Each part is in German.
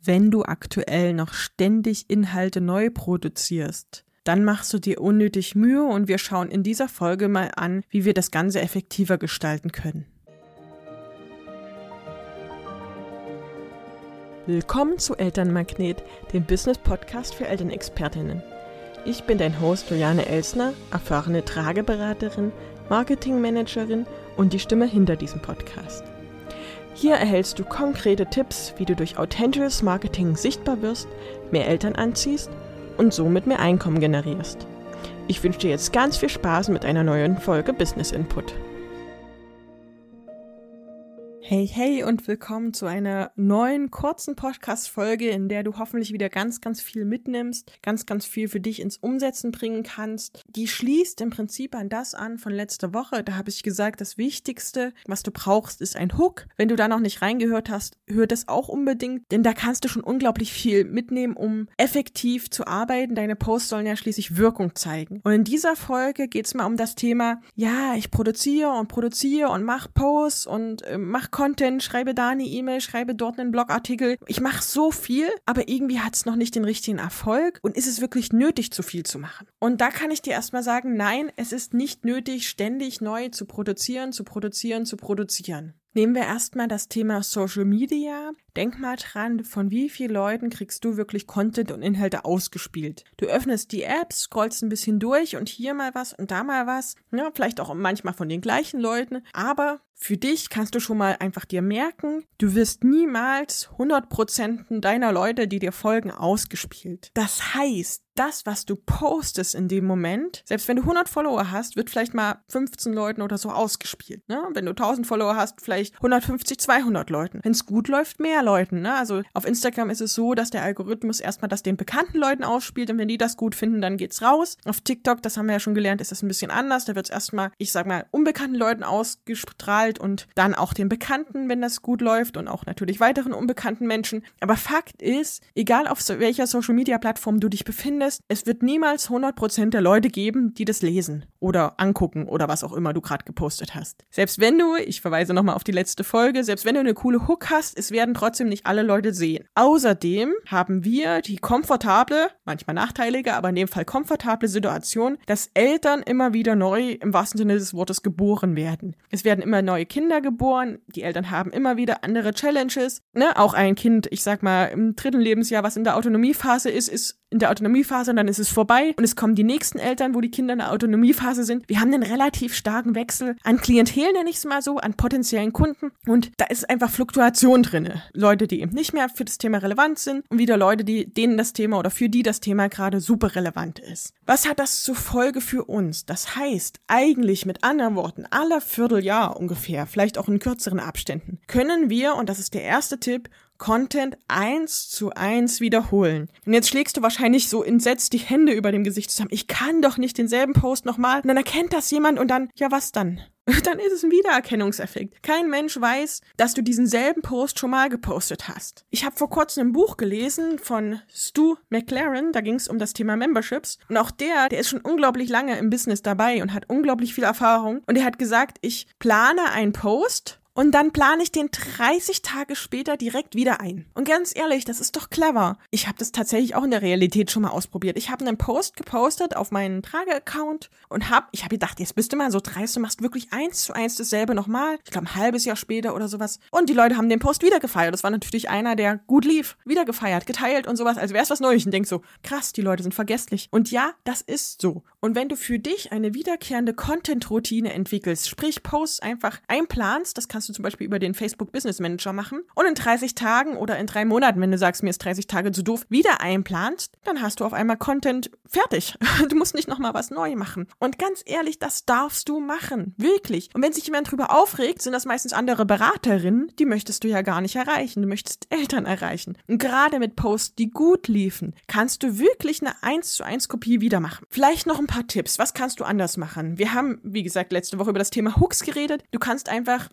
Wenn du aktuell noch ständig Inhalte neu produzierst, dann machst du dir unnötig Mühe und wir schauen in dieser Folge mal an, wie wir das Ganze effektiver gestalten können. Willkommen zu Elternmagnet, dem Business-Podcast für Elternexpertinnen. Ich bin dein Host Juliane Elsner, erfahrene Trageberaterin, Marketingmanagerin und die Stimme hinter diesem Podcast. Hier erhältst du konkrete Tipps, wie du durch authentisches Marketing sichtbar wirst, mehr Eltern anziehst und somit mehr Einkommen generierst. Ich wünsche dir jetzt ganz viel Spaß mit einer neuen Folge Business Input. Hey und willkommen zu einer neuen kurzen Podcast-Folge, in der du hoffentlich wieder ganz viel mitnimmst, ganz viel für dich ins Umsetzen bringen kannst. Die schließt im Prinzip an das an von letzter Woche. Da habe ich gesagt, das Wichtigste, was du brauchst, ist ein Hook. Wenn du da noch nicht reingehört hast, hör das auch unbedingt, denn da kannst du schon unglaublich viel mitnehmen, um effektiv zu arbeiten. Deine Posts sollen ja schließlich Wirkung zeigen. Und in dieser Folge geht es mal um das Thema, ich produziere und mache Posts und mache Content, schreibe da eine E-Mail, schreibe dort einen Blogartikel. Ich mache so viel, aber irgendwie hat es noch nicht den richtigen Erfolg. Und ist es wirklich nötig, zu viel zu machen? Und da kann ich dir erstmal sagen, nein, es ist nicht nötig, ständig neu zu produzieren. Nehmen wir erstmal das Thema Social Media. Denk mal dran, von wie vielen Leuten kriegst du wirklich Content und Inhalte ausgespielt. Du öffnest die App, scrollst ein bisschen durch und hier mal was und da mal was. Ja, vielleicht auch manchmal von den gleichen Leuten. Aber für dich kannst du schon mal einfach dir merken, du wirst niemals 100% deiner Leute, die dir folgen, ausgespielt. Das heißt, das, was du postest in dem Moment, selbst wenn du 100 Follower hast, wird vielleicht mal 15 Leuten oder so ausgespielt. Ne? Wenn du 1000 Follower hast, vielleicht 150, 200 Leuten. Wenn es gut läuft, mehr Leuten. Ne? Also auf Instagram ist es so, dass der Algorithmus erstmal das den bekannten Leuten ausspielt und wenn die das gut finden, dann geht's raus. Auf TikTok, das haben wir ja schon gelernt, ist das ein bisschen anders. Da wird es erstmal, unbekannten Leuten ausgestrahlt und dann auch den Bekannten, wenn das gut läuft und auch natürlich weiteren unbekannten Menschen. Aber Fakt ist, egal auf welcher Social-Media-Plattform du dich befindest, es wird niemals 100% der Leute geben, die das lesen oder angucken oder was auch immer du gerade gepostet hast. Selbst wenn du, ich verweise nochmal auf die letzte Folge, selbst wenn du eine coole Hook hast, es werden trotzdem nicht alle Leute sehen. Außerdem haben wir die komfortable, manchmal nachteilige, aber in dem Fall komfortable Situation, dass Eltern immer wieder neu, im wahrsten Sinne des Wortes, geboren werden. Es werden immer neue Kinder geboren, die Eltern haben immer wieder andere Challenges. Auch ein Kind, im 3. Lebensjahr, was in der Autonomiephase ist in der Autonomiephase und dann ist es vorbei und es kommen die nächsten Eltern, wo die Kinder in der Autonomiephase sind. Wir haben einen relativ starken Wechsel an Klientel, nenne ich es mal so, an potenziellen Kunden und da ist einfach Fluktuation drin. Leute, die eben nicht mehr für das Thema relevant sind und wieder Leute, denen das Thema oder für die das Thema gerade super relevant ist. Was hat das zur Folge für uns? Das heißt, eigentlich mit anderen Worten, alle Vierteljahr ungefähr, vielleicht auch in kürzeren Abständen, können wir, und das ist der erste Tipp, Content 1:1 wiederholen. Und jetzt schlägst du wahrscheinlich so entsetzt die Hände über dem Gesicht zusammen. Ich kann doch nicht denselben Post nochmal. Und dann erkennt das jemand und dann, ja was dann? Dann ist es ein Wiedererkennungseffekt. Kein Mensch weiß, dass du diesen selben Post schon mal gepostet hast. Ich habe vor kurzem ein Buch gelesen von Stu McLaren, da ging es um das Thema Memberships. Und auch der ist schon unglaublich lange im Business dabei und hat unglaublich viel Erfahrung. Und er hat gesagt, ich plane einen Post und dann plane ich den 30 Tage später direkt wieder ein. Und ganz ehrlich, das ist doch clever. Ich habe das tatsächlich auch in der Realität schon mal ausprobiert. Ich habe einen Post gepostet auf meinen Trage-Account und ich habe gedacht, jetzt bist du mal so dreist, du machst wirklich 1:1 dasselbe nochmal. Ich glaube, ein halbes Jahr später oder sowas. Und die Leute haben den Post wieder gefeiert. Das war natürlich einer, der gut lief. Wieder gefeiert, geteilt und sowas, als wäre es was Neues. Und denkst so, krass, die Leute sind vergesslich. Und ja, das ist so. Und wenn du für dich eine wiederkehrende Content-Routine entwickelst, sprich Posts einfach einplanst, das kannst du zum Beispiel über den Facebook Business Manager machen und in 30 Tagen oder in 3 Monaten, wenn du sagst, mir ist 30 Tage zu doof, wieder einplanst, dann hast du auf einmal Content fertig. Du musst nicht nochmal was neu machen. Und ganz ehrlich, das darfst du machen. Wirklich. Und wenn sich jemand drüber aufregt, sind das meistens andere Beraterinnen, die möchtest du ja gar nicht erreichen. Du möchtest Eltern erreichen. Und gerade mit Posts, die gut liefen, kannst du wirklich eine 1:1 Kopie wieder machen. Vielleicht noch ein paar Tipps. Was kannst du anders machen? Wir haben, wie gesagt, letzte Woche über das Thema Hooks geredet. Du kannst einfach jedes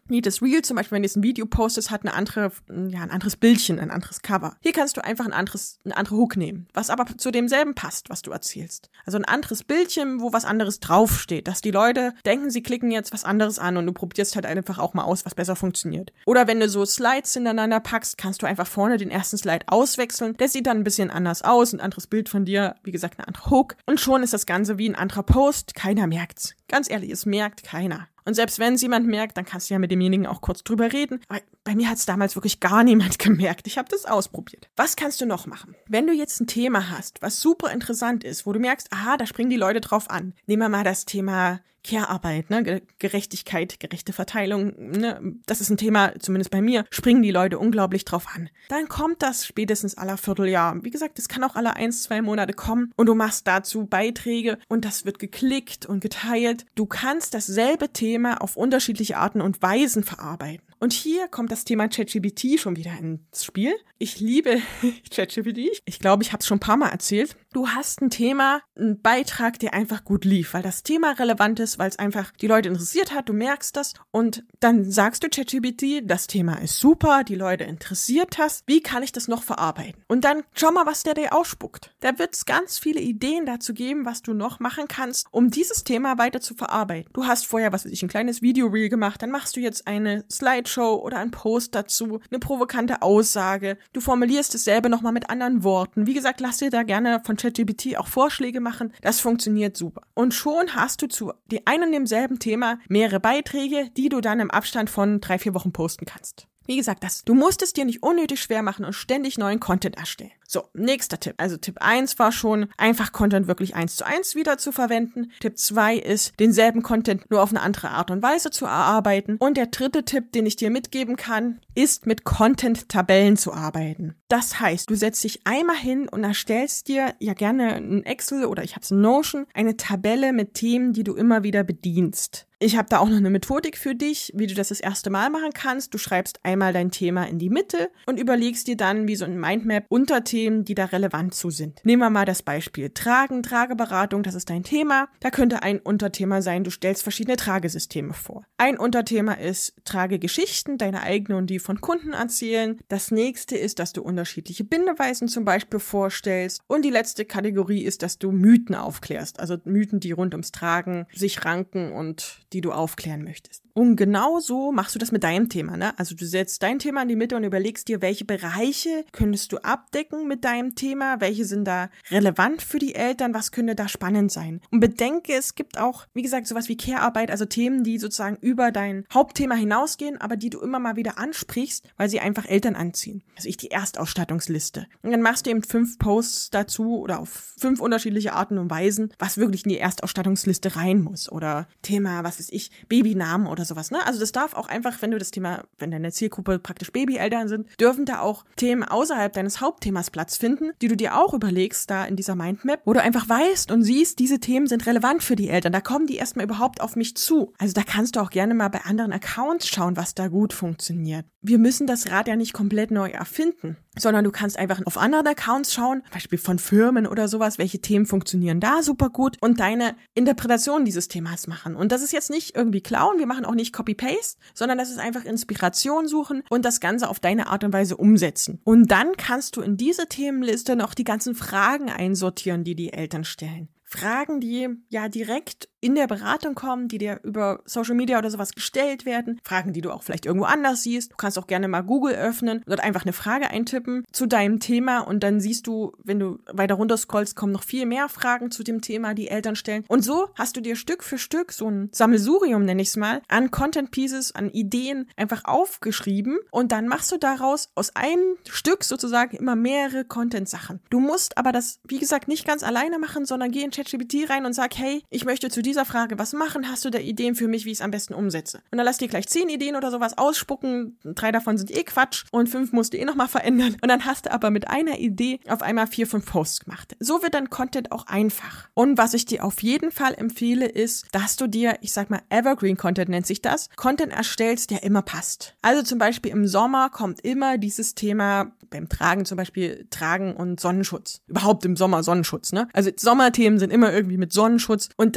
Reel zum Beispiel, wenn du jetzt ein Video postest, hat ein anderes Bildchen, ein anderes Cover. Hier kannst du einfach eine andere Hook nehmen, was aber zu demselben passt, was du erzählst. Also ein anderes Bildchen, wo was anderes draufsteht, dass die Leute denken, sie klicken jetzt was anderes an und du probierst halt einfach auch mal aus, was besser funktioniert. Oder wenn du so Slides hintereinander packst, kannst du einfach vorne den ersten Slide auswechseln. Der sieht dann ein bisschen anders aus, ein anderes Bild von dir, wie gesagt, eine andere Hook. Und schon ist das Ganze wie ein anderer Post. Keiner merkt's. Ganz ehrlich, es merkt keiner. Und selbst wenn es jemand merkt, dann kannst du ja mit demjenigen auch kurz drüber reden. Aber bei mir hat es damals wirklich gar niemand gemerkt. Ich habe das ausprobiert. Was kannst du noch machen? Wenn du jetzt ein Thema hast, was super interessant ist, wo du merkst, aha, da springen die Leute drauf an. Nehmen wir mal das Thema Care-Arbeit, ne, Gerechtigkeit, gerechte Verteilung, ne, das ist ein Thema, zumindest bei mir, springen die Leute unglaublich drauf an. Dann kommt das spätestens aller Vierteljahr. Wie gesagt, das kann auch alle 1-2 Monate kommen und du machst dazu Beiträge und das wird geklickt und geteilt. Du kannst dasselbe Thema auf unterschiedliche Arten und Weisen verarbeiten. Und hier kommt das Thema ChatGPT schon wieder ins Spiel. Ich liebe ChatGPT. Ich glaube, ich habe es schon ein paar Mal erzählt. Du hast ein Thema, einen Beitrag, der einfach gut lief, weil das Thema relevant ist, weil es einfach die Leute interessiert hat, du merkst das und dann sagst du ChatGPT, das Thema ist super, die Leute interessiert das, wie kann ich das noch verarbeiten? Und dann schau mal, was der dir ausspuckt. Da wird es ganz viele Ideen dazu geben, was du noch machen kannst, um dieses Thema weiter zu verarbeiten. Du hast vorher, ein kleines Video-Reel gemacht, dann machst du jetzt eine Slideshow oder einen Post dazu, eine provokante Aussage. Du formulierst dasselbe nochmal mit anderen Worten. Wie gesagt, lass dir da gerne von ChatGPT auch Vorschläge machen. Das funktioniert super. Und schon hast du zu einem und demselben Thema mehrere Beiträge, die du dann im Abstand von 3-4 Wochen posten kannst. Wie gesagt, du musst es dir nicht unnötig schwer machen und ständig neuen Content erstellen. So, nächster Tipp. Also Tipp 1 war schon, einfach Content wirklich 1:1 wieder zu verwenden. Tipp 2 ist, denselben Content nur auf eine andere Art und Weise zu erarbeiten. Und der dritte Tipp, den ich dir mitgeben kann, ist mit Content-Tabellen zu arbeiten. Das heißt, du setzt dich einmal hin und erstellst dir ja gerne ein Excel oder ich habe es in Notion, eine Tabelle mit Themen, die du immer wieder bedienst. Ich habe da auch noch eine Methodik für dich, wie du das erste Mal machen kannst. Du schreibst einmal dein Thema in die Mitte und überlegst dir dann wie so ein Mindmap Unterthemen, die da relevant zu sind. Nehmen wir mal das Beispiel Trageberatung, das ist dein Thema. Da könnte ein Unterthema sein, du stellst verschiedene Tragesysteme vor. Ein Unterthema ist Tragegeschichten, deine eigene und die von Kunden erzählen. Das nächste ist, dass du unterschiedliche Bindeweisen zum Beispiel vorstellst. Und die letzte Kategorie ist, dass du Mythen aufklärst. Also Mythen, die rund ums Tragen sich ranken und die du aufklären möchtest. Und genau so machst du das mit deinem Thema, ne? Also du setzt dein Thema in die Mitte und überlegst dir, welche Bereiche könntest du abdecken mit deinem Thema, welche sind da relevant für die Eltern, was könnte da spannend sein. Und bedenke, es gibt auch, wie gesagt, sowas wie Care-Arbeit, also Themen, die sozusagen über dein Hauptthema hinausgehen, aber die du immer mal wieder ansprichst, weil sie einfach Eltern anziehen. Also die Erstausstattungsliste. Und dann machst du eben 5 Posts dazu oder auf 5 unterschiedliche Arten und Weisen, was wirklich in die Erstausstattungsliste rein muss. Oder Thema, Babynamen oder sowas, ne? Also das darf auch einfach, wenn deine Zielgruppe praktisch Babyeltern sind, dürfen da auch Themen außerhalb deines Hauptthemas Platz finden, die du dir auch überlegst, da in dieser Mindmap, wo du einfach weißt und siehst, diese Themen sind relevant für die Eltern. Da kommen die erstmal überhaupt auf mich zu. Also da kannst du auch gerne mal bei anderen Accounts schauen, was da gut funktioniert. Wir müssen das Rad ja nicht komplett neu erfinden, sondern du kannst einfach auf anderen Accounts schauen, zum Beispiel von Firmen oder sowas, welche Themen funktionieren da super gut und deine Interpretation dieses Themas machen. Und das ist jetzt nicht irgendwie klauen, wir machen auch nicht Copy-Paste, sondern das ist einfach Inspiration suchen und das Ganze auf deine Art und Weise umsetzen. Und dann kannst du in diese Themenliste noch die ganzen Fragen einsortieren, die die Eltern stellen. Fragen, die ja direkt in der Beratung kommen, die dir über Social Media oder sowas gestellt werden. Fragen, die du auch vielleicht irgendwo anders siehst. Du kannst auch gerne mal Google öffnen und dort einfach eine Frage eintippen zu deinem Thema und dann siehst du, wenn du weiter runter scrollst, kommen noch viel mehr Fragen zu dem Thema, die Eltern stellen. Und so hast du dir Stück für Stück so ein Sammelsurium, nenne ich es mal, an Content Pieces, an Ideen einfach aufgeschrieben und dann machst du daraus aus einem Stück sozusagen immer mehrere Content-Sachen. Du musst aber das, wie gesagt, nicht ganz alleine machen, sondern geh in ChatGPT rein und sag, hey, ich möchte zu dieser Frage was machen, hast du da Ideen für mich, wie ich es am besten umsetze? Und dann lass dir gleich 10 Ideen oder sowas ausspucken, 3 davon sind Quatsch und 5 musst du nochmal verändern und dann hast du aber mit einer Idee auf einmal 4-5 Posts gemacht. So wird dann Content auch einfach. Und was ich dir auf jeden Fall empfehle, ist, dass du dir, ich sag mal Evergreen Content nennt sich das, Content erstellst, der immer passt. Also zum Beispiel im Sommer kommt immer dieses Thema, beim Tragen zum Beispiel Tragen und Sonnenschutz. Überhaupt im Sommer Sonnenschutz, ne? Also Sommerthemen sind immer irgendwie mit Sonnenschutz und das wird auch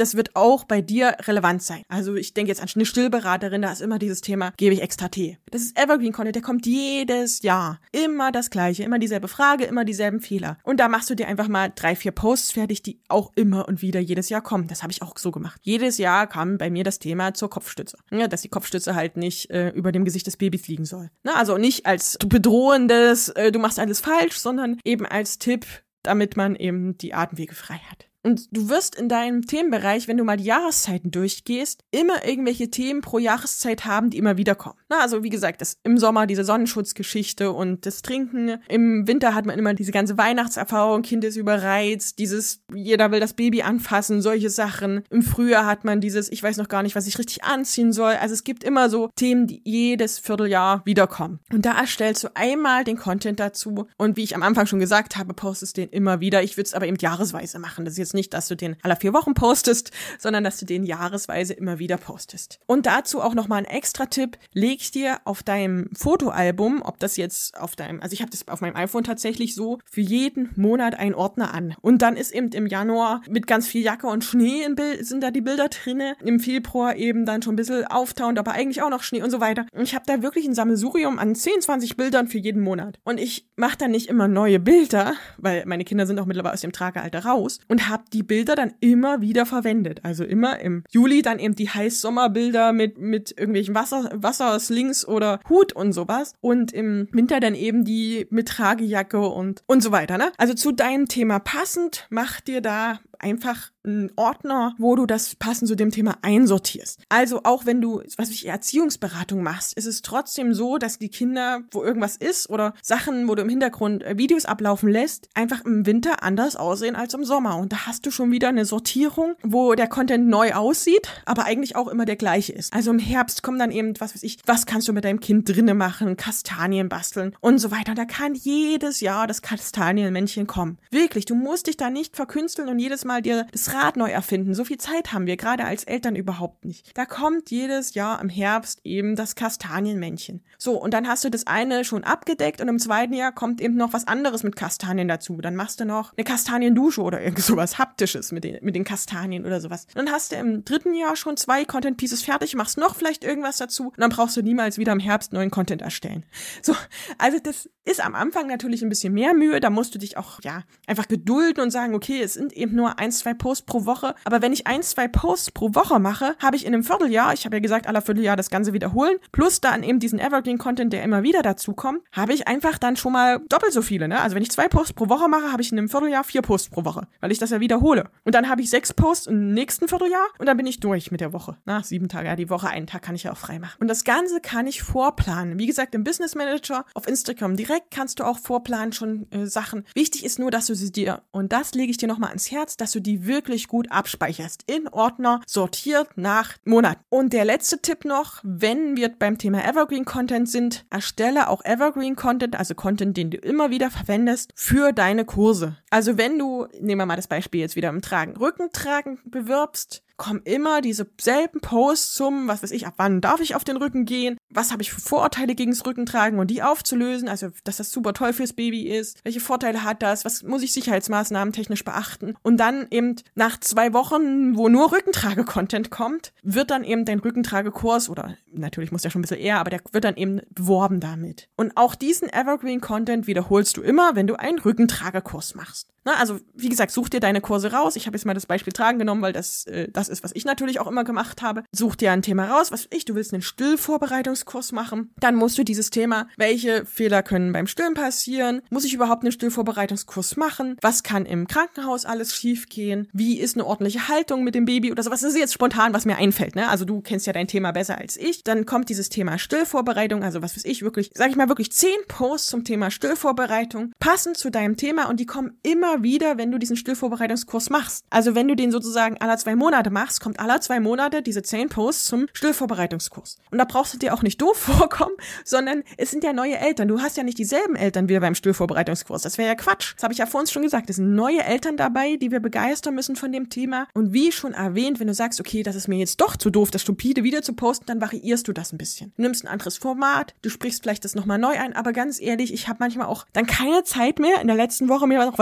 auch bei dir relevant sein. Also ich denke jetzt an eine Stillberaterin, da ist immer dieses Thema, gebe ich extra Tee. Das ist Evergreen-Content, der kommt jedes Jahr. Immer das Gleiche, immer dieselbe Frage, immer dieselben Fehler. Und da machst du dir einfach mal 3-4 Posts fertig, die auch immer und wieder jedes Jahr kommen. Das habe ich auch so gemacht. Jedes Jahr kam bei mir das Thema zur Kopfstütze. Ja, dass die Kopfstütze halt nicht über dem Gesicht des Babys liegen soll. Na, also nicht als bedrohendes, du machst alles falsch, sondern eben als Tipp, damit man eben die Atemwege frei hat. Und du wirst in deinem Themenbereich, wenn du mal die Jahreszeiten durchgehst, immer irgendwelche Themen pro Jahreszeit haben, die immer wieder kommen. Na, also wie gesagt, im Sommer diese Sonnenschutzgeschichte und das Trinken. Im Winter hat man immer diese ganze Weihnachtserfahrung, Kind ist überreizt, jeder will das Baby anfassen, solche Sachen. Im Frühjahr hat man ich weiß noch gar nicht, was ich richtig anziehen soll. Also es gibt immer so Themen, die jedes Vierteljahr wiederkommen. Und da erstellst du einmal den Content dazu und wie ich am Anfang schon gesagt habe, postest den immer wieder. Ich würde es aber eben jahresweise machen. Das ist jetzt nicht, dass du den alle 4 Wochen postest, sondern dass du den jahresweise immer wieder postest. Und dazu auch nochmal ein extra Tipp. Leg dir auf deinem Fotoalbum, ob das jetzt also ich habe das auf meinem iPhone tatsächlich so, für jeden Monat einen Ordner an. Und dann ist eben im Januar mit ganz viel Jacke und Schnee sind da die Bilder drinne. Im Februar eben dann schon ein bisschen auftauend, aber eigentlich auch noch Schnee und so weiter. Und ich habe da wirklich ein Sammelsurium an 10, 20 Bildern für jeden Monat. Und ich mache da nicht immer neue Bilder, weil meine Kinder sind auch mittlerweile aus dem Tragealter raus und habe die Bilder dann immer wieder verwendet. Also immer im Juli dann eben die Heißsommerbilder mit irgendwelchen Wasserslings oder Hut und sowas. Und im Winter dann eben die mit Tragejacke und so weiter, ne? Also zu deinem Thema passend, mach dir da einfach einen Ordner, wo du das passend zu dem Thema einsortierst. Also auch wenn du, Erziehungsberatung machst, ist es trotzdem so, dass die Kinder, wo irgendwas ist oder Sachen, wo du im Hintergrund Videos ablaufen lässt, einfach im Winter anders aussehen als im Sommer. Und da hast du schon wieder eine Sortierung, wo der Content neu aussieht, aber eigentlich auch immer der gleiche ist. Also im Herbst kommen dann eben, was kannst du mit deinem Kind drinne machen, Kastanien basteln und so weiter. Und da kann jedes Jahr das Kastanienmännchen kommen. Wirklich, du musst dich da nicht verkünsteln und jedes Mal dir das Rad neu erfinden. So viel Zeit haben wir gerade als Eltern überhaupt nicht. Da kommt jedes Jahr im Herbst eben das Kastanienmännchen. So, und dann hast du das eine schon abgedeckt und im zweiten Jahr kommt eben noch was anderes mit Kastanien dazu. Dann machst du noch eine Kastaniendusche oder irgend sowas Haptisches mit den Kastanien oder sowas. Dann hast du im dritten Jahr schon 2 Content Pieces fertig, machst noch vielleicht irgendwas dazu und dann brauchst du niemals wieder im Herbst neuen Content erstellen. So, also das ist am Anfang natürlich ein bisschen mehr Mühe. Da musst du dich auch, einfach gedulden und sagen, okay, es sind eben nur 1-2 Posts pro Woche. Aber wenn ich 1-2 Posts pro Woche mache, habe ich in einem Vierteljahr, ich habe ja gesagt, aller Vierteljahr das Ganze wiederholen, plus dann eben diesen Evergreen-Content, der immer wieder dazu kommt, habe ich einfach dann schon mal doppelt so viele, ne? Also wenn ich 2 Posts pro Woche mache, habe ich in einem Vierteljahr 4 Posts pro Woche, weil ich das ja wiederhole. Und dann habe ich 6 Posts im nächsten Vierteljahr und dann bin ich durch mit der Woche. 7 Tage, die Woche, einen Tag kann ich ja auch frei machen. Und das Ganze kann ich vorplanen. Wie gesagt, im Business Manager auf Instagram direkt kannst du auch vorplanen schon Sachen. Wichtig ist nur, dass du sie dir, und das lege ich dir nochmal ans Herz, dass du die wirklich gut abspeicherst. In Ordner, sortiert nach Monat. Und der letzte Tipp noch, wenn wir beim Thema Evergreen Content sind, erstelle auch Evergreen Content, also Content, den du immer wieder verwendest, für deine Kurse. Also wenn du, nehmen wir mal das Beispiel jetzt wieder im Rückentragen bewirbst, kommen immer diese selben Posts zum, ab wann darf ich auf den Rücken gehen, was habe ich für Vorurteile gegen das Rückentragen und die aufzulösen, also dass das super toll fürs Baby ist, welche Vorteile hat das, was muss ich sicherheitsmaßnahmen technisch beachten und dann eben nach 2 Wochen, wo nur Rückentrage-Content kommt, wird dann eben dein Rückentragekurs, oder natürlich muss der schon ein bisschen eher, aber der wird dann eben beworben damit. Und auch diesen Evergreen-Content wiederholst du immer, wenn du einen Rückentragekurs machst. Also wie gesagt, such dir deine Kurse raus. Ich habe jetzt mal das Beispiel Tragen genommen, weil das ist, was ich natürlich auch immer gemacht habe. Such dir ein Thema raus, du willst einen Stillvorbereitungskurs machen. Dann musst du dieses Thema, welche Fehler können beim Stillen passieren? Muss ich überhaupt einen Stillvorbereitungskurs machen? Was kann im Krankenhaus alles schiefgehen? Wie ist eine ordentliche Haltung mit dem Baby oder sowas? Das ist jetzt spontan, was mir einfällt, ne? Also du kennst ja dein Thema besser als ich. Dann kommt dieses Thema Stillvorbereitung, also wirklich 10 Posts zum Thema Stillvorbereitung, passend zu deinem Thema und die kommen immer wieder, wenn du diesen Stillvorbereitungskurs machst. Also wenn du den sozusagen alle 2 Monate machst, kommt alle 2 Monate diese 10 Posts zum Stillvorbereitungskurs. Und da brauchst du dir auch nicht doof vorkommen, sondern es sind ja neue Eltern. Du hast ja nicht dieselben Eltern wie beim Stillvorbereitungskurs. Das wäre ja Quatsch. Das habe ich ja vor uns schon gesagt. Es sind neue Eltern dabei, die wir begeistern müssen von dem Thema. Und wie schon erwähnt, wenn du sagst, okay, das ist mir jetzt doch zu doof, das stupide wieder zu posten, dann variierst du das ein bisschen. Du nimmst ein anderes Format, du sprichst vielleicht das nochmal neu ein, aber ganz ehrlich, ich habe manchmal auch dann keine Zeit mehr, in der letzten Woche mir noch was Neues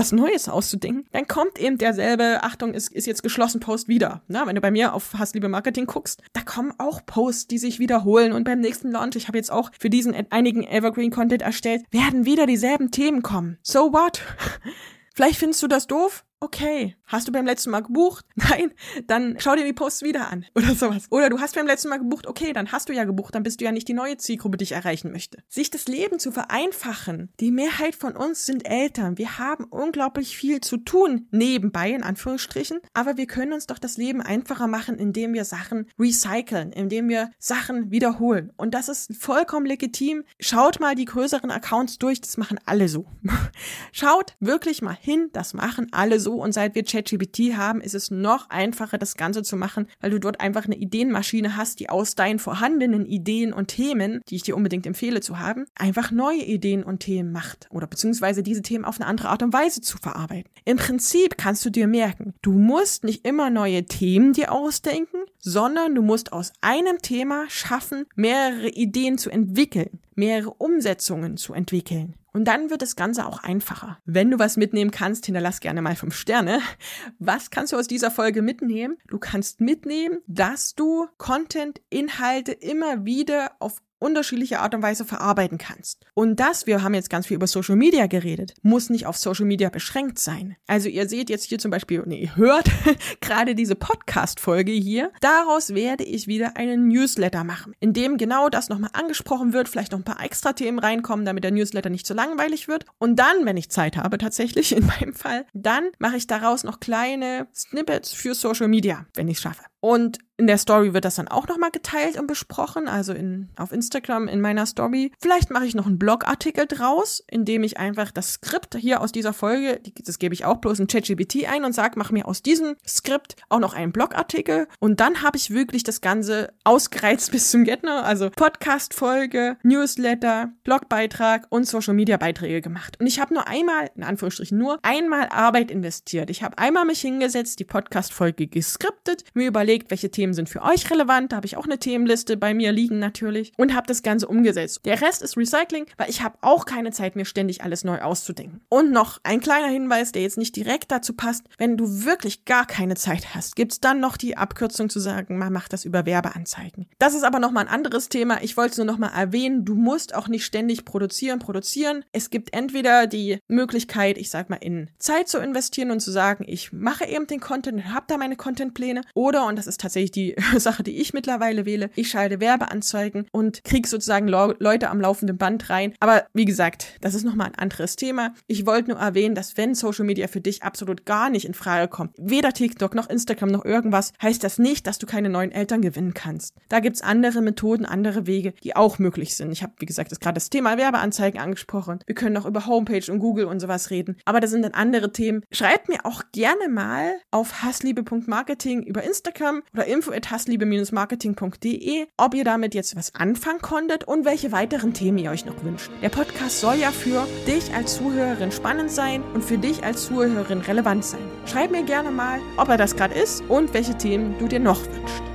Neues auszudenken, dann kommt eben derselbe, Achtung, ist jetzt geschlossen Post wieder. Na, wenn du bei mir auf Hassliebe Marketing guckst, da kommen auch Posts, die sich wiederholen und beim nächsten Launch, ich habe jetzt auch für diesen einigen Evergreen-Content erstellt, werden wieder dieselben Themen kommen. So what? Vielleicht findest du das doof? Okay. Hast du beim letzten Mal gebucht? Nein? Dann schau dir die Posts wieder an oder sowas. Oder du hast beim letzten Mal gebucht? Okay, dann hast du ja gebucht, dann bist du ja nicht die neue Zielgruppe, die ich erreichen möchte. Sich das Leben zu vereinfachen. Die Mehrheit von uns sind Eltern. Wir haben unglaublich viel zu tun, nebenbei in Anführungsstrichen. Aber wir können uns doch das Leben einfacher machen, indem wir Sachen recyceln, indem wir Sachen wiederholen. Und das ist vollkommen legitim. Schaut mal die größeren Accounts durch, das machen alle so. Schaut wirklich mal hin, das machen alle so. Und seit wir ChatGPT haben, ist es noch einfacher, das Ganze zu machen, weil du dort einfach eine Ideenmaschine hast, die aus deinen vorhandenen Ideen und Themen, die ich dir unbedingt empfehle zu haben, einfach neue Ideen und Themen macht oder beziehungsweise diese Themen auf eine andere Art und Weise zu verarbeiten. Im Prinzip kannst du dir merken, du musst nicht immer neue Themen dir ausdenken, sondern du musst aus einem Thema schaffen, mehrere Ideen zu entwickeln, mehrere Umsetzungen zu entwickeln. Und dann wird das Ganze auch einfacher. Wenn du was mitnehmen kannst, hinterlass gerne mal 5 Sterne. Was kannst du aus dieser Folge mitnehmen? Du kannst mitnehmen, dass du Content, Inhalte immer wieder auf unterschiedliche Art und Weise verarbeiten kannst. Und das, wir haben jetzt ganz viel über Social Media geredet, muss nicht auf Social Media beschränkt sein. Also ihr seht jetzt hier zum Beispiel, ihr hört gerade diese Podcast-Folge hier. Daraus werde ich wieder einen Newsletter machen, in dem genau das nochmal angesprochen wird, vielleicht noch ein paar extra Themen reinkommen, damit der Newsletter nicht so langweilig wird. Und dann, wenn ich Zeit habe tatsächlich, in meinem Fall, dann mache ich daraus noch kleine Snippets für Social Media, wenn ich es schaffe. Und in der Story wird das dann auch nochmal geteilt und besprochen, also auf Instagram in meiner Story. Vielleicht mache ich noch einen Blogartikel draus, in dem ich einfach das Skript hier aus dieser Folge, das gebe ich auch bloß in ChatGPT ein und sage, mach mir aus diesem Skript auch noch einen Blogartikel. Und dann habe ich wirklich das Ganze ausgereizt bis zum Get-No, also Podcast-Folge, Newsletter, Blogbeitrag und Social-Media-Beiträge gemacht. Und ich habe nur einmal, in Anführungsstrichen nur einmal Arbeit investiert. Ich habe einmal mich hingesetzt, die Podcast-Folge geskriptet, mir überlegt, welche Themen sind für euch relevant. Da habe ich auch eine Themenliste bei mir liegen natürlich und habe das Ganze umgesetzt. Der Rest ist Recycling, weil ich habe auch keine Zeit, mir ständig alles neu auszudenken. Und noch ein kleiner Hinweis, der jetzt nicht direkt dazu passt. Wenn du wirklich gar keine Zeit hast, gibt's dann noch die Abkürzung zu sagen, man macht das über Werbeanzeigen. Das ist aber nochmal ein anderes Thema. Ich wollte es nur nochmal erwähnen, du musst auch nicht ständig produzieren. Es gibt entweder die Möglichkeit, ich sag mal, in Zeit zu investieren und zu sagen, ich mache eben den Content und habe da meine Contentpläne. Oder, und das ist tatsächlich die Sache, die ich mittlerweile wähle, ich schalte Werbeanzeigen und kriege sozusagen Leute am laufenden Band rein. Aber wie gesagt, das ist nochmal ein anderes Thema. Ich wollte nur erwähnen, dass wenn Social Media für dich absolut gar nicht in Frage kommt, weder TikTok noch Instagram noch irgendwas, heißt das nicht, dass du keine neuen Eltern gewinnen kannst. Da gibt's andere Methoden, andere Wege, die auch möglich sind. Ich habe, wie gesagt, gerade das Thema Werbeanzeigen angesprochen. Wir können auch über Homepage und Google und sowas reden. Aber das sind dann andere Themen. Schreibt mir auch gerne mal auf hassliebe.marketing über Instagram oder info@hassliebe-marketing.de, ob ihr damit jetzt was anfangen konntet und welche weiteren Themen ihr euch noch wünscht. Der Podcast soll ja für dich als Zuhörerin spannend sein und für dich als Zuhörerin relevant sein. Schreib mir gerne mal, ob er das gerade ist und welche Themen du dir noch wünschst.